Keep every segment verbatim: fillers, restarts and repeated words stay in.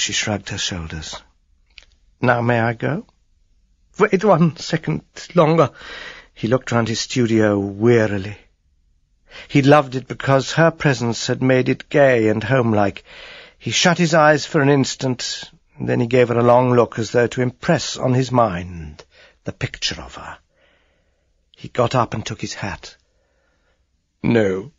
She shrugged her shoulders. "Now may I go?" "Wait one second longer." He looked round his studio wearily. He loved it because her presence had made it gay and homelike. He shut his eyes for an instant, then he gave her a long look as though to impress on his mind the picture of her. He got up and took his hat. "No.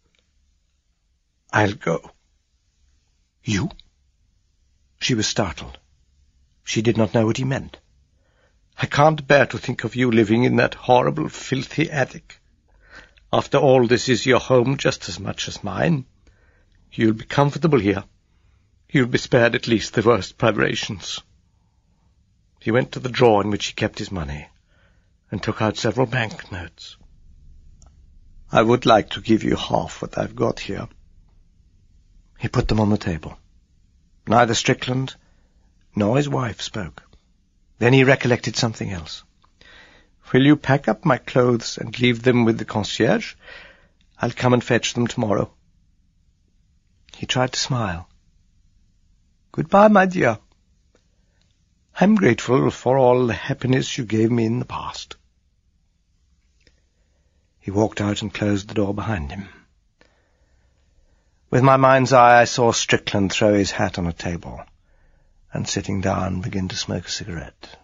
I'll go." "You?" She was startled. She did not know what he meant. "I can't bear to think of you living in that horrible, filthy attic. After all, this is your home just as much as mine. You'll be comfortable here. You'll be spared at least the worst privations." He went to the drawer in which he kept his money and took out several banknotes. "I would like to give you half what I've got here." He put them on the table. Neither Strickland nor his wife spoke. Then he recollected something else. "Will you pack up my clothes and leave them with the concierge? I'll come and fetch them tomorrow." He tried to smile. "Goodbye, my dear. I'm grateful for all the happiness you gave me in the past." He walked out and closed the door behind him. With my mind's eye I saw Strickland throw his hat on a table and, sitting down, begin to smoke a cigarette.